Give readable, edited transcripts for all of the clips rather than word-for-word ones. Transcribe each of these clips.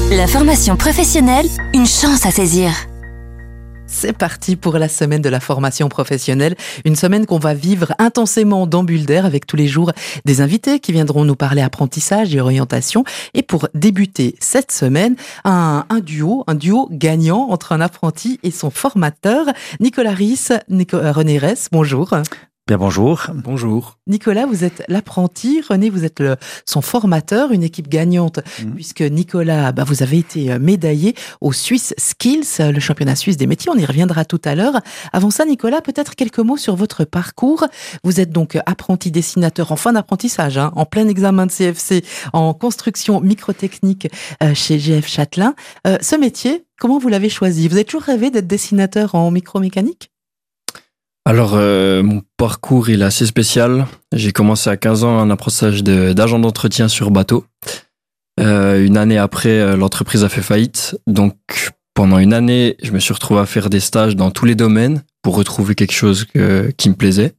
La formation professionnelle, une chance à saisir. C'est parti pour la semaine de la formation professionnelle, une semaine qu'on va vivre intensément dans Bulle d'Air avec tous les jours des invités qui viendront nous parler apprentissage et orientation. Et pour débuter cette semaine, un duo gagnant entre un apprenti et son formateur, Nicolas Ries, René Ress, bonjour. Bien, bonjour. Bonjour. Nicolas, vous êtes l'apprenti, René, vous êtes son formateur, une équipe gagnante, puisque Nicolas, vous avez été médaillé au Swiss Skills, le championnat suisse des métiers, on y reviendra tout à l'heure. Avant ça, Nicolas, peut-être quelques mots sur votre parcours. Vous êtes donc apprenti dessinateur en fin d'apprentissage, en plein examen de CFC, en construction microtechnique chez GF Châtelain. Ce métier, comment vous l'avez choisi? Vous avez toujours rêvé d'être dessinateur en micromécanique? Alors, mon parcours, il est assez spécial. J'ai commencé à 15 ans un apprentissage d'agent d'entretien sur bateau. Une année après, l'entreprise a fait faillite. Donc, pendant une année, je me suis retrouvé à faire des stages dans tous les domaines pour retrouver quelque chose qui me plaisait.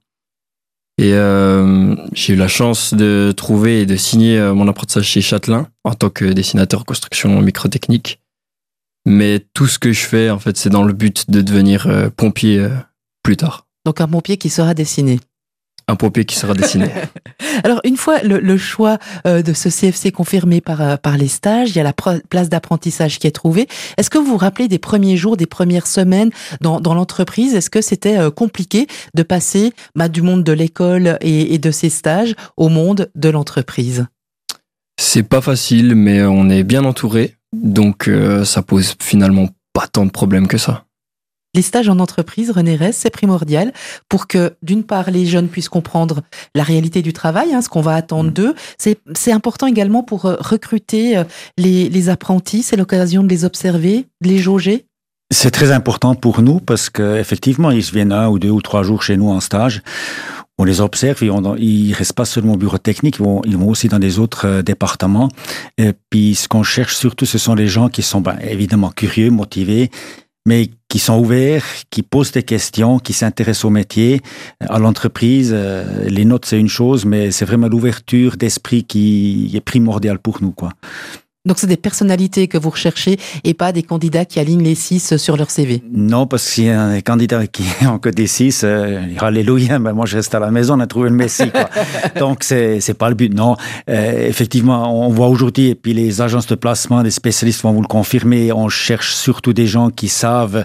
Et j'ai eu la chance de trouver et de signer mon apprentissage chez Châtelain en tant que dessinateur construction microtechnique. Mais tout ce que je fais, en fait, c'est dans le but de devenir pompier plus tard. Donc un pompier qui sera dessiné. Un pompier qui sera dessiné. Alors, une fois le choix de ce CFC confirmé par les stages, il y a la place d'apprentissage qui est trouvée. Est-ce que vous vous rappelez des premiers jours, des premières semaines dans l'entreprise? Est-ce que c'était compliqué de passer du monde de l'école et de ces stages au monde de l'entreprise? C'est pas facile, mais on est bien entouré. Donc, ça pose finalement pas tant de problèmes que ça. Les stages en entreprise, René Ress, c'est primordial pour que, d'une part, les jeunes puissent comprendre la réalité du travail, ce qu'on va attendre d'eux. C'est important également pour recruter les apprentis. C'est l'occasion de les observer, de les jauger. C'est très important pour nous parce qu'effectivement, ils viennent 1 ou 2 ou 3 jours chez nous en stage. On les observe, ils restent pas seulement au bureau technique, ils vont aussi dans des autres départements. Et puis, ce qu'on cherche surtout, ce sont les gens qui sont évidemment curieux, motivés, mais qui sont ouverts, qui posent des questions, qui s'intéressent au métier, à l'entreprise. Les notes, c'est une chose, mais c'est vraiment l'ouverture d'esprit qui est primordiale pour nous, quoi. Donc, c'est des personnalités que vous recherchez et pas des candidats qui alignent les 6 sur leur CV. Non, parce qu'il y a des candidats qui ont que des 6, alléluia, moi je reste à la maison, on a trouvé le Messie, quoi. Donc, c'est pas le but. Non, effectivement, on voit aujourd'hui, et puis les agences de placement, les spécialistes vont vous le confirmer, on cherche surtout des gens qui savent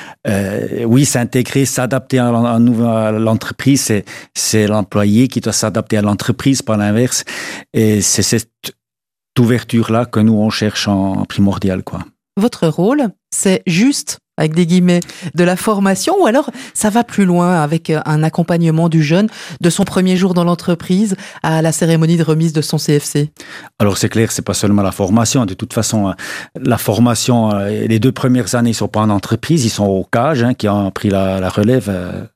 s'intégrer, s'adapter à l'entreprise. C'est l'employé qui doit s'adapter à l'entreprise, pas l'inverse. Et c'est cette ouverture-là que nous, on cherche en primordial, quoi. Votre rôle, c'est juste, avec des guillemets, de la formation, ou alors ça va plus loin avec un accompagnement du jeune de son premier jour dans l'entreprise à la cérémonie de remise de son CFC? Alors c'est clair, c'est pas seulement la formation. De toute façon, la formation, les 2 premières années, ils sont pas en entreprise, ils sont au CAGE, qui ont pris la relève.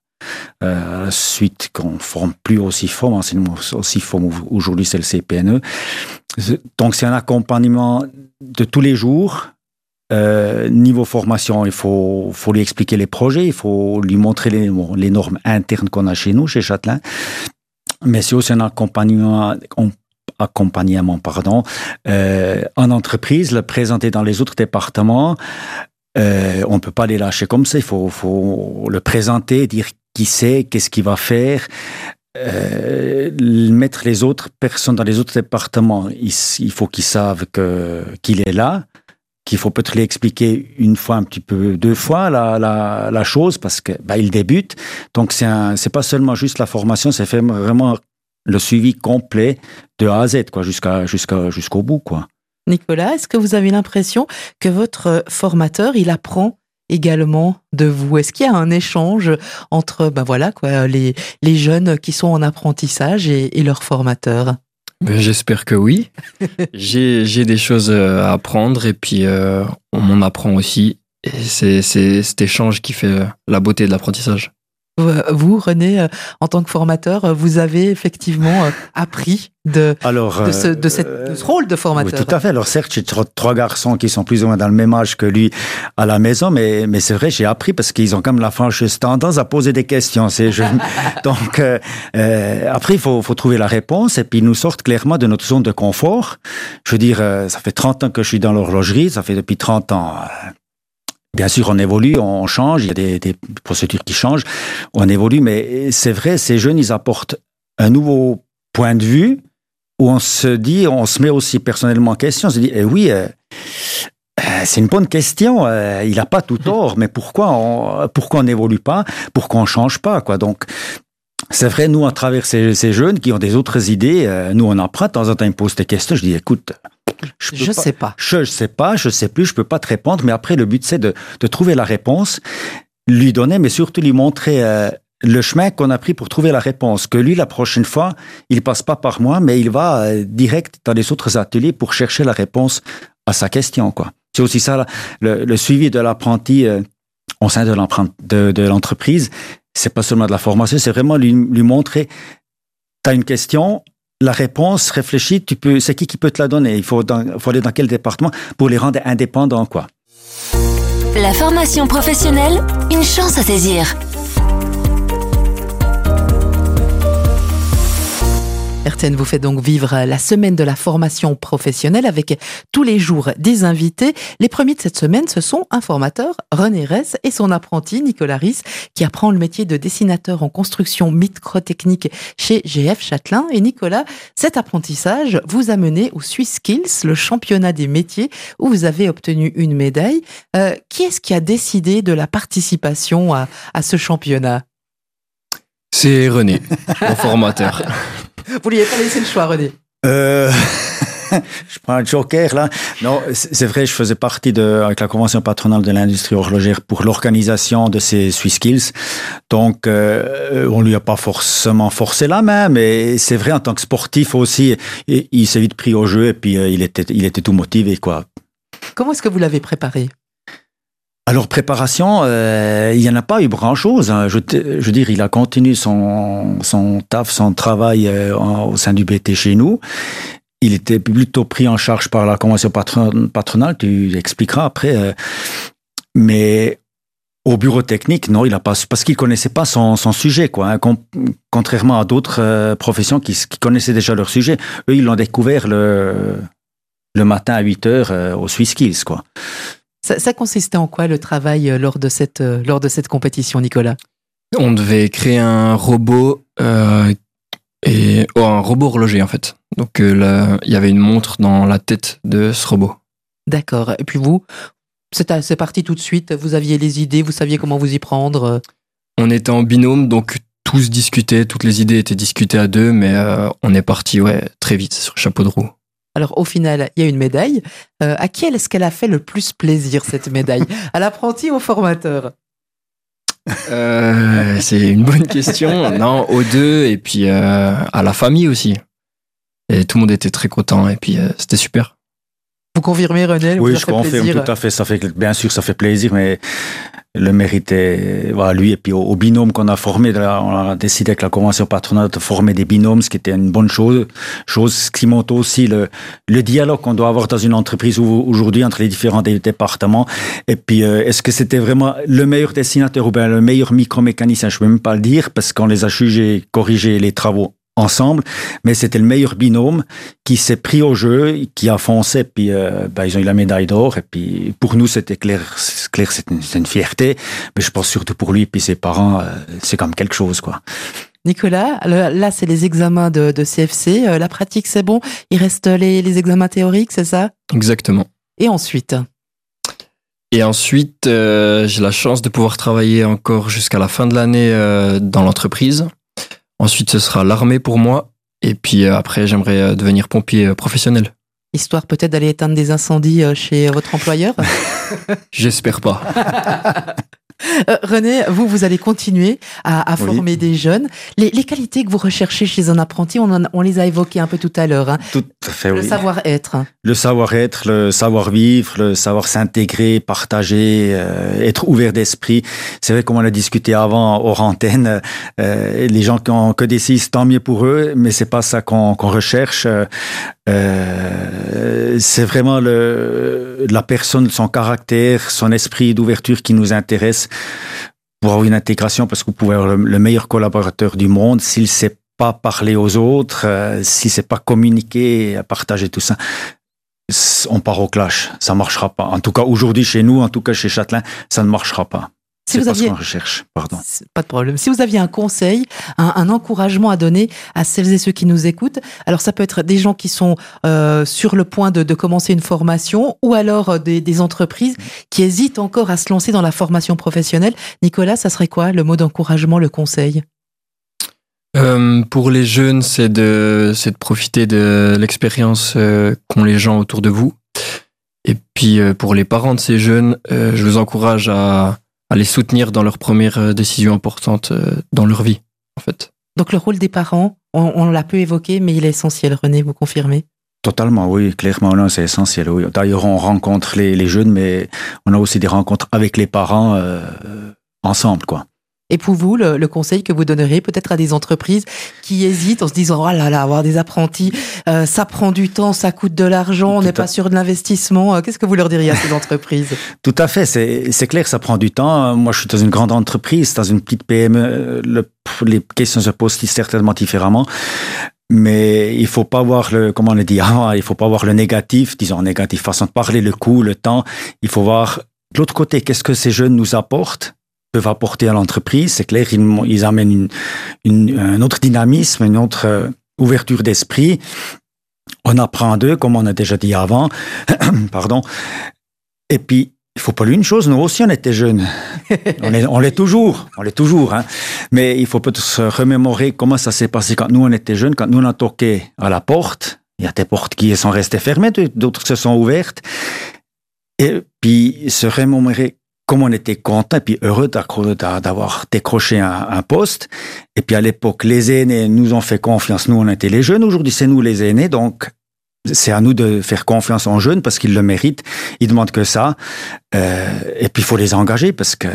Suite qu'on forme plus au CIFOM, enseignement au CIFOM aujourd'hui c'est le CPNE. Donc c'est un accompagnement de tous les jours. Niveau formation, il faut lui expliquer les projets, il faut lui montrer les normes internes qu'on a chez nous, chez Châtelain. Mais c'est aussi un accompagnement en entreprise, le présenter dans les autres départements. On peut pas les lâcher comme ça, il faut le présenter, dire qui c'est, qu'est-ce qu'il va faire, mettre les autres personnes dans les autres départements. Il faut qu'ils savent qu'il est là, qu'il faut peut-être lui expliquer une fois, un petit peu, 2 fois la chose parce que il débute. Donc c'est pas seulement juste la formation, c'est vraiment le suivi complet de A à Z, quoi, jusqu'au bout, quoi. Nicolas, est-ce que vous avez l'impression que votre formateur, il apprend également de vous? Est-ce qu'il y a un échange entre les jeunes qui sont en apprentissage et leurs formateurs? J'espère que oui. J'ai des choses à apprendre et puis on m'en apprend aussi. Et c'est cet échange qui fait la beauté de l'apprentissage. Vous, René, en tant que formateur, vous avez effectivement appris de ce rôle de formateur. Oui, tout à fait. Alors certes, j'ai 3 garçons qui sont plus ou moins dans le même âge que lui à la maison, mais c'est vrai, j'ai appris parce qu'ils ont comme la fâcheuse tendance à poser des questions, ces jeunes. Donc après, il faut trouver la réponse et puis ils nous sortent clairement de notre zone de confort. Je veux dire, ça fait 30 ans que je suis dans l'horlogerie, ça fait depuis 30 ans... Bien sûr, on évolue, on change, il y a des procédures qui changent, on évolue, mais c'est vrai, ces jeunes, ils apportent un nouveau point de vue où on se met aussi personnellement en question, on se dit, oui, c'est une bonne question, il n'a pas tout tort, mais pourquoi on n'évolue pas, pourquoi on change pas, quoi. Donc, c'est vrai, nous, à travers ces jeunes qui ont des autres idées, nous, on apprend, de temps en temps, ils me posent des questions, je dis, écoute, je sais pas, je sais plus, je peux pas te répondre, mais après, le but, c'est de trouver la réponse, lui donner, mais surtout lui montrer le chemin qu'on a pris pour trouver la réponse, que lui, la prochaine fois, il passe pas par moi, mais il va direct dans les autres ateliers pour chercher la réponse à sa question, quoi. C'est aussi ça, le suivi de l'apprenti au sein de l'entreprise. C'est pas seulement de la formation, c'est vraiment lui montrer, t'as une question, la réponse, réfléchis, c'est qui peut te la donner? Il faut aller dans quel département pour les rendre indépendants, quoi. La formation professionnelle, une chance à saisir. RTN vous fait donc vivre la semaine de la formation professionnelle avec tous les jours des invités. Les premiers de cette semaine, ce sont un formateur, René Ress, et son apprenti, Nicolas Ries, qui apprend le métier de dessinateur en construction microtechnique chez GF Châtelain. Et Nicolas, cet apprentissage vous a mené au Swiss Skills, le championnat des métiers, où vous avez obtenu une médaille. Qui est-ce qui a décidé de la participation à ce championnat? C'est René, mon formateur. Vous lui avez pas laissé le choix, René? Je prends un joker, là. Non, c'est vrai, je faisais partie avec la convention patronale de l'industrie horlogère pour l'organisation de ces Swiss Skills. Donc, on lui a pas forcément forcé la main, mais c'est vrai, en tant que sportif aussi, il s'est vite pris au jeu et puis il était tout motivé, quoi. Comment est-ce que vous l'avez préparé? Alors, préparation, il n'y en a pas eu grand-chose. Hein. Je veux dire, il a continué son travail au sein du BT chez nous. Il était plutôt pris en charge par la convention patronale, tu expliqueras après. Mais au bureau technique, non, il a pas, parce qu'il connaissait pas son sujet, quoi. Hein. Contrairement à d'autres professions qui connaissaient déjà leur sujet. Eux, ils l'ont découvert le matin à 8h au Swiss Skills, quoi. Ça consistait en quoi le travail lors de cette compétition, Nicolas? On devait créer un robot un robot horloger en fait. Donc là, il y avait une montre dans la tête de ce robot. D'accord. Et puis vous, c'est parti tout de suite. Vous aviez les idées, vous saviez comment vous y prendre. On était en binôme, donc tout se discutait, toutes les idées étaient discutées à deux, mais on est parti très vite sur le chapeau de roue. Alors au final, il y a une médaille. À qui est-ce qu'elle a fait le plus plaisir, cette médaille? À l'apprenti ou au formateur? C'est une bonne question. Non, aux deux, et puis à la famille aussi. Et tout le monde était très content, et puis c'était super. Vous confirmez, René? Oui, je confirme tout à fait. Bien sûr, ça fait plaisir, mais le mérite est lui. Et puis au binôme qu'on a formé, on a décidé avec la convention patronale de former des binômes, ce qui était une bonne chose qui montre aussi le dialogue qu'on doit avoir dans une entreprise aujourd'hui entre les différents départements. Et puis, est-ce que c'était vraiment le meilleur dessinateur ou bien le meilleur micromécanicien? Je ne peux même pas le dire parce qu'on les a jugés, corrigés les travaux ensemble, mais c'était le meilleur binôme qui s'est pris au jeu, qui a foncé, puis ils ont eu la médaille d'or, et puis pour nous c'était clair, c'est une fierté, mais je pense surtout pour lui et puis ses parents, c'est comme quelque chose, quoi. Nicolas, là c'est les examens de CFC, la pratique c'est bon, il reste les examens théoriques, c'est ça? Exactement. Et ensuite, j'ai la chance de pouvoir travailler encore jusqu'à la fin de l'année dans l'entreprise. Ensuite, ce sera l'armée pour moi. Et puis après, j'aimerais devenir pompier professionnel. Histoire peut-être d'aller éteindre des incendies chez votre employeur? J'espère pas. René, vous allez continuer à former des jeunes. Les qualités que vous recherchez chez un apprenti, on les a évoquées un peu tout à l'heure. Tout à fait, le savoir-être. Le savoir-être, le savoir-vivre, le savoir s'intégrer, partager, être ouvert d'esprit. C'est vrai, comme on a discuté avant hors antenne, les gens qui ont que des 6, tant mieux pour eux, mais c'est pas ça qu'on recherche. C'est vraiment la personne, son caractère, son esprit d'ouverture qui nous intéresse pour avoir une intégration, parce que vous pouvez avoir le meilleur collaborateur du monde, s'il sait pas parler aux autres, s'il sait pas communiquer, partager tout ça, on part au clash, ça marchera pas. En tout cas, aujourd'hui chez nous, en tout cas chez Châtelain, ça ne marchera pas. C'est pas ce qu'on recherche, pardon. Pas de problème. Si vous aviez un conseil, un encouragement à donner à celles et ceux qui nous écoutent, alors ça peut être des gens qui sont sur le point de commencer une formation, ou alors des entreprises qui hésitent encore à se lancer dans la formation professionnelle. Nicolas, ça serait quoi le mot d'encouragement, le conseil ? Pour les jeunes, c'est de profiter de l'expérience qu'ont les gens autour de vous. Et puis pour les parents de ces jeunes, je vous encourage à les soutenir dans leurs premières décisions importantes dans leur vie, en fait. Donc le rôle des parents, on l'a peu évoqué, mais il est essentiel. René, vous confirmez ? Totalement, oui, clairement, non, c'est essentiel. Oui. D'ailleurs, on rencontre les jeunes, mais on a aussi des rencontres avec les parents ensemble, quoi. Et pour vous, le conseil que vous donneriez peut-être à des entreprises qui hésitent en se disant « Oh là là, avoir des apprentis, ça prend du temps, ça coûte de l'argent, on n'est pas sûr de l'investissement. » Qu'est-ce que vous leur diriez à ces entreprises ? Tout à fait, c'est clair, ça prend du temps. Moi, je suis dans une grande entreprise, dans une petite PME. Les questions se posent certainement différemment. Mais il faut pas voir comment on le dit avant, il faut pas voir le négatif, disons négatif, façon de parler, le coût, le temps. Il faut voir de l'autre côté, qu'est-ce que ces jeunes nous apportent, peuvent apporter à l'entreprise. C'est clair, ils amènent un autre dynamisme, une autre ouverture d'esprit. On apprend d'eux, comme on a déjà dit avant. Pardon. Et puis, il faut pas lui une chose, nous aussi on était jeunes. On l'est toujours, hein. Mais il faut peut-être se remémorer comment ça s'est passé quand nous on était jeunes, quand nous on a toqué à la porte. Il y a des portes qui sont restées fermées, d'autres se sont ouvertes. Et puis se remémorer comment on était content et puis heureux d'avoir décroché un poste. Et puis à l'époque, les aînés nous ont fait confiance. Nous, on était les jeunes. Aujourd'hui, c'est nous les aînés. Donc, c'est à nous de faire confiance aux jeunes parce qu'ils le méritent. Ils demandent que ça. Et puis, il faut les engager parce que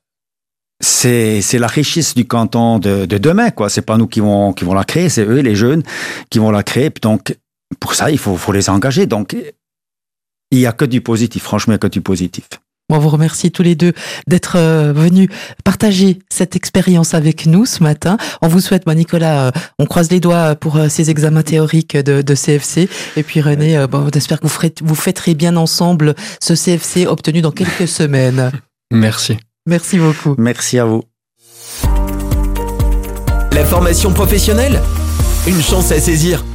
c'est la richesse du canton de demain, quoi. C'est pas nous qui vont la créer. C'est eux, les jeunes, qui vont la créer. Puis donc, pour ça, il faut les engager. Donc, il y a que du positif. Franchement, il y a que du positif. On vous remercie tous les deux d'être venus partager cette expérience avec nous ce matin. On vous souhaite, Nicolas, on croise les doigts pour ces examens théoriques de CFC. Et puis René, on espère que vous fêterez bien ensemble ce CFC obtenu dans quelques semaines. Merci. Merci beaucoup. Merci à vous. La formation professionnelle, une chance à saisir.